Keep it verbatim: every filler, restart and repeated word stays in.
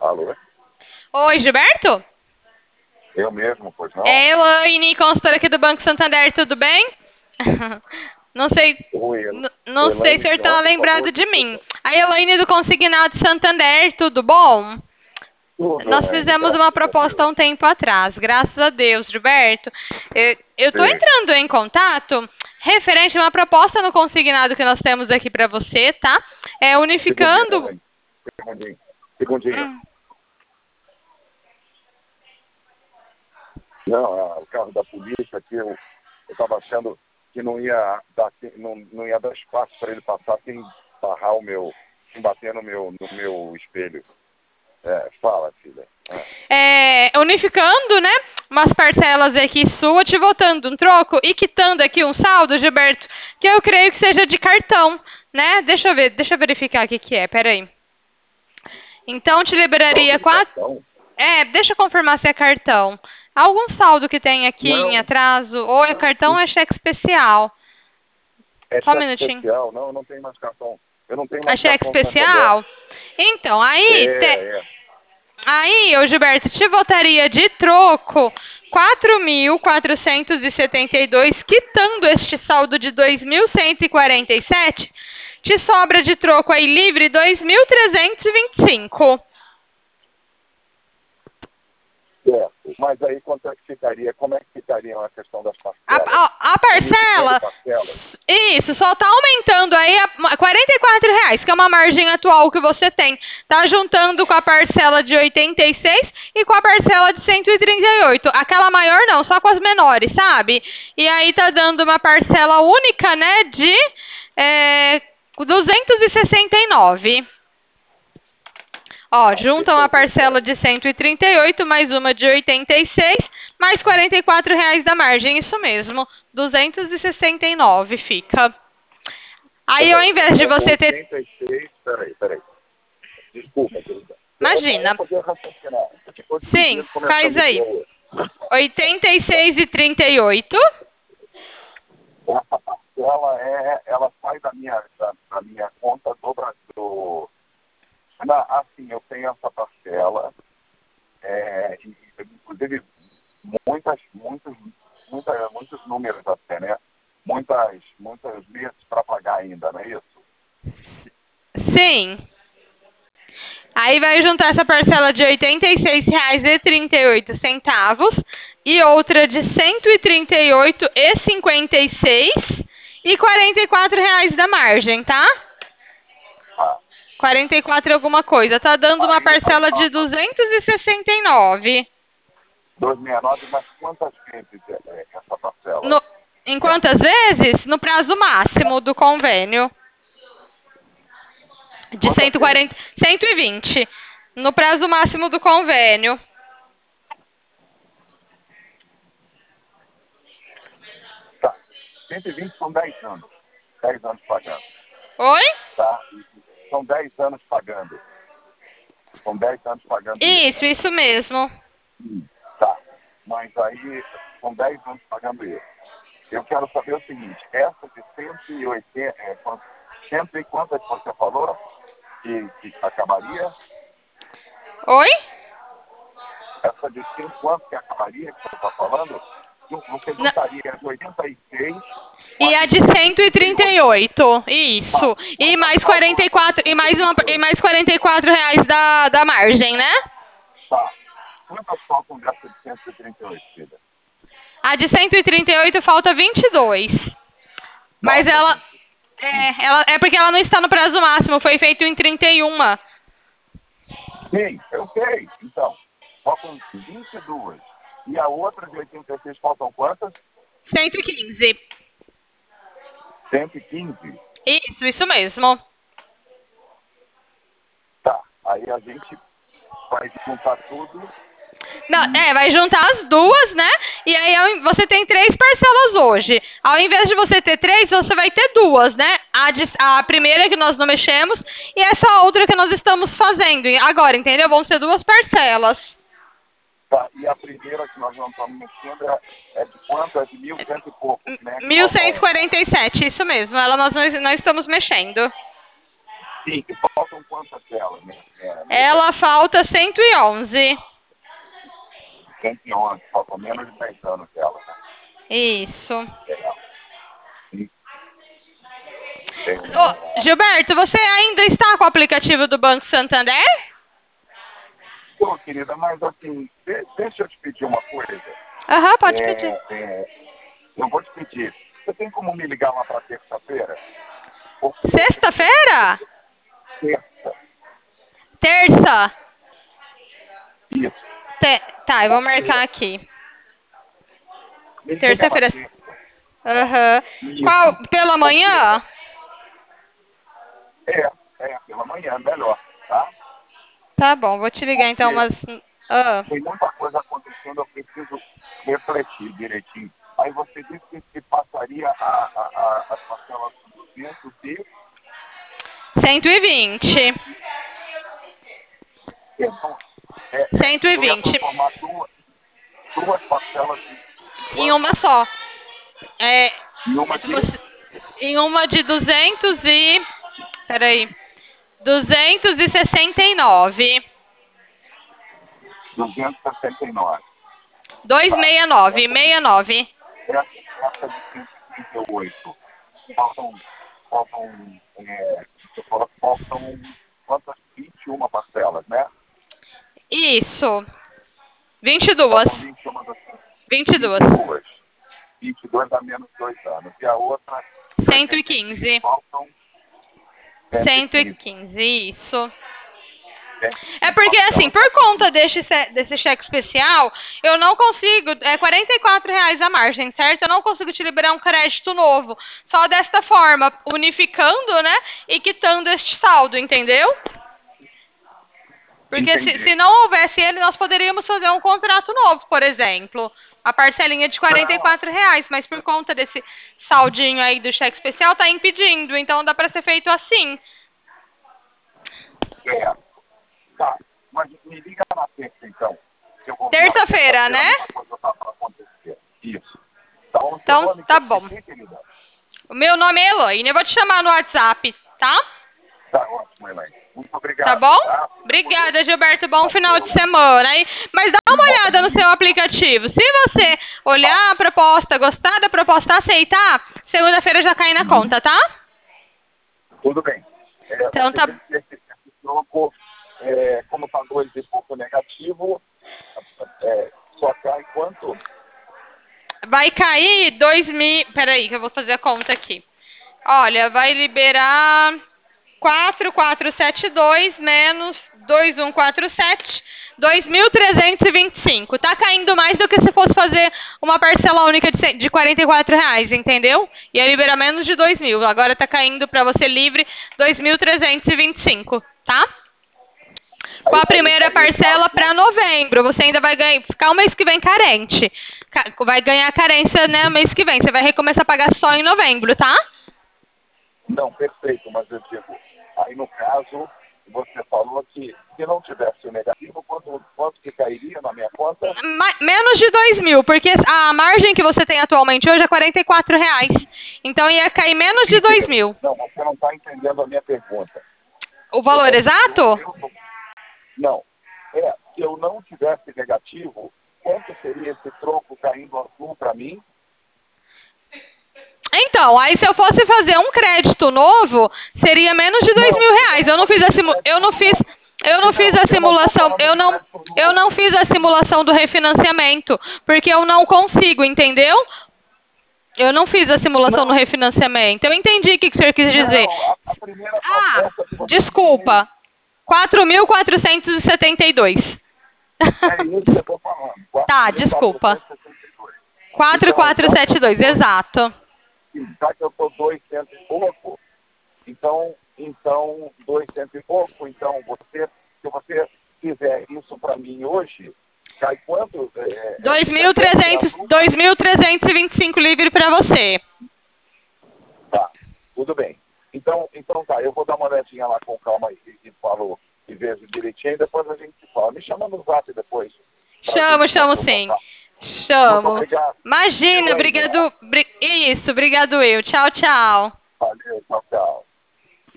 Alô? Oi, Gilberto? Eu mesmo, pois não? É Elaine, consultora aqui do Banco Santander, tudo bem? Não sei, Oi, El- n- não sei se o Elaine senhor de está onde, por lembrado favor? de mim. Desculpa. A Elaine do Consignado Santander, tudo bom? Tudo, Nós Elaine, fizemos uma graças a proposta há Deus. um tempo atrás, graças a Deus, Gilberto. Eu estou Sim. entrando em contato referente a uma proposta no consignado que nós temos aqui para você, tá? É Segundinho, unificando. Elaine. Segundinho. Segundinho. Hum. Não, ah, o carro da polícia aqui, eu estava achando que não ia dar, te- não, não ia dar espaço para ele passar sem barrar o meu, sem bater no meu, no meu espelho. É, fala, filha. Ah, É, unificando, né, umas parcelas aqui sua, te voltando um troco e quitando aqui um saldo, Gilberto, que eu creio que seja de cartão, né? Deixa eu ver, deixa eu verificar o que que é, peraí. Então, te saldo liberaria de quatro... cartão? É, deixa eu confirmar se é cartão. Algum saldo que tem aqui em Não. atraso, ou é cartão ou é cheque especial. É Só um cheque minutinho. especial? Não, eu não tenho mais cartão. Eu não tenho A mais cheque cartão Santander. especial? Então, aí, te- É, é. aí, ô Gilberto, te votaria de troco quatro mil quatrocentos e setenta e dois, quitando este saldo de dois mil cento e quarenta e sete, te sobra de troco aí livre dois mil trezentos e vinte e cinco. Certo. Mas aí quanto é que ficaria? Como é que ficaria a questão das A, parcelas? a, a Unificando parcela, parcelas? isso, só tá aumentando aí a quarenta e quatro reais, que é uma margem atual que você tem. Tá juntando com a parcela de oitenta e seis e com a parcela de cento e trinta e oito. Aquela maior não, só com as menores, sabe? E aí tá dando uma parcela única, né, de é, duzentos e sessenta e nove. Ó, Ah, junta deixa uma eu ver. parcela de cento e trinta e oito, mais uma de oitenta e seis, mais quarenta e quatro reais da margem, isso mesmo, duzentos e sessenta e nove fica. Aí, ao Peraí. invés de É você ter... oitenta e seis. Peraí, peraí. Desculpa, querida. É para eu Imagina. poder raciocinar. Porque hoje em dia Sim, faz começando de aí. boa. oitenta e seis e trinta e oito. Essa parcela é, ela sai da minha, da, da minha conta do Brasil. Na, assim, eu tenho essa parcela. É, e, inclusive, muitas, muitos, muita, muitos números até, né? Muitas, muitos meses para pagar ainda, não é isso? Sim. Aí vai juntar essa parcela de oitenta e seis reais e trinta e oito centavos e outra de cento e trinta e oito e cinquenta e seis e quarenta e quatro reais da margem, tá? Ah, quarenta e quatro e alguma coisa. Tá dando uma aí, a, parcela de a, a duzentos e sessenta e nove. duzentos e sessenta e nove, mas quantas vezes é, é essa parcela? No, em quantas vezes? No prazo máximo do convênio. De Quantas cento e vezes? quarenta, cento e vinte. No prazo máximo do convênio. Tá. cento e vinte são dez anos. dez anos pagando. Oi? Tá? São dez anos pagando. São dez anos pagando isso. Isso, isso mesmo. Hum, tá. Mas aí, são dez anos pagando isso. Eu quero saber o seguinte, essa de cento e oitenta, é, quant- cento e quantas você falou que, que acabaria? Oi? Essa de cem quanto que acabaria que você está falando? Ju- Você Na- juntaria as oitenta e seis com E as a de de cento e cento e trinta e trinta e oito. oito. Tá. Isso. E Quantas mais faltam quarenta e essa de quatro e mais uma e cento e trinta e oito? mais quarenta e quatro reais da, da margem, né? Tá. Quantas faltam dessa de cento e trinta e oito, filha? A de cento e trinta e oito falta vinte e dois. Mas Falta ela vinte. Hum. é, ela é porque ela não está no prazo máximo, foi feito em trinta e um. Sim, eu sei. Então, faltam vinte e duas. E a outra de oitenta e seis faltam quantas? cento e quinze. cento e quinze. Isso, isso mesmo. Tá. Aí a gente vai juntar tudo. Não, é, vai juntar as duas, né? E aí ao- você tem três parcelas hoje. Ao invés de você ter três, você vai ter duas, né? A, de- a primeira que nós não mexemos e essa outra que nós estamos fazendo agora, entendeu? Vão ser duas parcelas. Tá. E a primeira que nós não estamos mexendo é, é de quanto? É de mil cento e pouco, né? Que mil faltam. cento e quarenta e sete, isso mesmo. Ela nós não, não estamos mexendo. Sim, que faltam faltam quantas delas, né? É, Ela falta cento e onze. cento e onze, faltam menos de dez anos dela, né? Isso. É. E, é, Ô, Gilberto, você ainda está com o aplicativo do Banco Santander? Pô, querida, mas assim, de, deixa eu te pedir uma coisa. Aham, pode É, pedir. é, eu vou te pedir. Você tem como me ligar lá para terça-feira? Porque Sexta-feira? terça. Terça? Isso. Te- Tá, eu vou marcar aqui. Me liga na Terça-feira. terça. Aham. Isso. Qual? Pela manhã? É, é, pela manhã, melhor, tá? Tá bom, vou te ligar então umas. Ah. Tem muita coisa acontecendo, eu preciso refletir direitinho. Aí você disse que, que passaria a, a, a, as parcelas de duzentos e... cento e vinte. Então, é, é, cento e eu ia vinte. transformar duas, duas parcelas de... Em uma só. É, Em uma de... você- em uma de duzentos e. Peraí. duzentos e sessenta e nove. duzentos e sessenta e nove. duzentos e sessenta e nove. sessenta e nove. Essa, essa de cento e trinta e oito. Faltam, faltam, é, você falou que faltam quantas? vinte e uma parcelas, né? Isso. vinte e duas. Faltam vinte e uma das vinte e duas. vinte e duas. vinte e dois dá menos dois anos. E a outra... cento e quinze. Faltam cento e quinze, isso. É porque, assim, por conta desse, desse cheque especial, eu não consigo, é quarenta e quatro reais a margem, certo? Eu não consigo te liberar um crédito novo. Só desta forma, unificando, né, e quitando este saldo, entendeu? Porque se, se não houvesse ele, nós poderíamos fazer um contrato novo, por exemplo. A parcelinha de quarenta e quatro reais, mas por conta desse saldinho aí do cheque especial, tá impedindo. Então dá para ser feito assim. É. Tá, mas me liga na terça, então. Terça-feira, né? Tá pra acontecer. Isso. Então, Então, tá bom. Aqui, querida? O meu nome é Elaine. Eu vou te chamar no WhatsApp, tá? Tá ótimo, Elaine. Muito obrigado. Tá bom? Tá? Obrigada, Gilberto. Bom final de semana. Aí, mas dá uma olhada no seu aplicativo. Se você olhar a proposta, gostar da proposta, aceitar, segunda-feira já cai na conta, tá? Tudo bem. É, Então tá. Esse, esse troco, é, como está dois e pouco negativo, é, só cai quanto? Vai cair dois mil. Peraí, que eu vou fazer a conta aqui. Olha, vai liberar quatro mil quatrocentos e setenta e dois menos dois mil cento e quarenta e sete, dois mil trezentos e vinte e cinco. Tá caindo mais do que se fosse fazer uma parcela única de, de quarenta e quatro reais, entendeu? Ia liberar menos de dois mil. Agora tá caindo para você livre dois mil trezentos e vinte e cinco, tá? Com a primeira parcela para novembro. Você ainda vai ganhar, ficar o mês que vem carente. Vai ganhar carência, né, mês que vem. Você vai recomeçar a pagar só em novembro, tá? Não, perfeito, mas eu digo, aí no caso, você falou que se não tivesse o negativo, quanto, quanto que cairia na minha conta? Menos de dois mil, porque a margem que você tem atualmente hoje é quarenta e quatro reais. Então ia cair menos de dois mil. Não, você não está entendendo a minha pergunta. O valor eu, exato? Eu, eu, não. É, se eu não tivesse negativo, quanto seria esse troco caindo azul para mim? Então, aí se eu fosse fazer um crédito novo, seria menos de dois mil reais. Eu não fiz a simu... eu não fiz, eu não fiz a simulação, eu não, eu não fiz a simulação do refinanciamento, porque eu não consigo, entendeu? Eu não fiz a simulação no refinanciamento. Eu entendi o que o senhor quis dizer. Ah, desculpa. quatro mil quatrocentos e setenta e dois. É isso que eu estou falando. Tá, desculpa. quatro mil quatrocentos e setenta e dois, exato. Já que eu estou duzentos e pouco, então, então, duzentos e pouco, então, você, se você fizer isso para mim hoje, cai quanto? É, dois mil trezentos e vinte e cinco livre para você. Tá, tudo bem. Então, então tá, eu vou dar uma olhadinha lá com calma e, e falo e vejo direitinho, e depois a gente se fala. Me chama no zap depois. Chamo, chamo sim. Chamo. Imagina, obrigado. Isso, obrigado eu. Tchau, tchau. Valeu, tchau, tchau.